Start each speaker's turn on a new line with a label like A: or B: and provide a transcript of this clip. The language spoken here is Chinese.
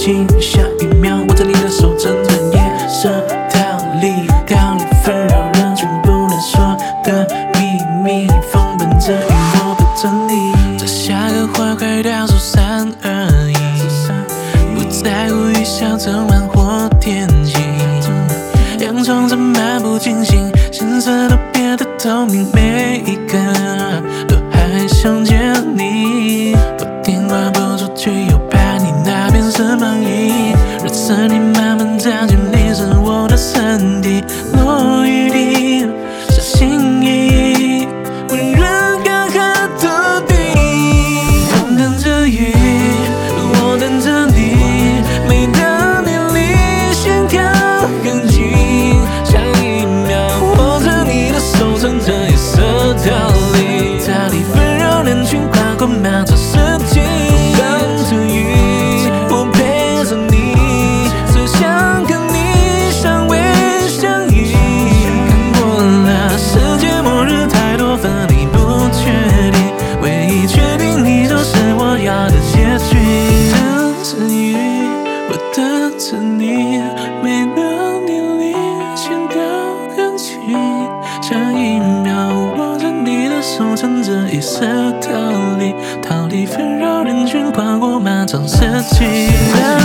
A: 情，下一秒握着你的手，整整夜色逃离纷扰人群不能说的秘密，放奔着雨我陪着你。这下个花快掉出3、2、1，不在乎雨下怎晚或天晴，佯装着漫不经心，心色都变得透明，每一个都还想见你。我电话拨出去，又怕你那边是忙意，如此你慢慢站进你是我的身体，落雨滴小心翼翼，温润干涸土地。我等着雨，我等着你，每当你离心跳更近，下一秒握着你的手，乘着夜色逃离纷扰人群，跨过漫长世纪。等着雨，我陪着你，只想跟你相偎相依。看过了世界末日，太多分离不确定，唯一确定你就是我要的结局。等着雨，我等着你，每当你离心跳更近，下一秒握着你的手，乘着夜色逃离纷扰人群，跨过漫长世纪。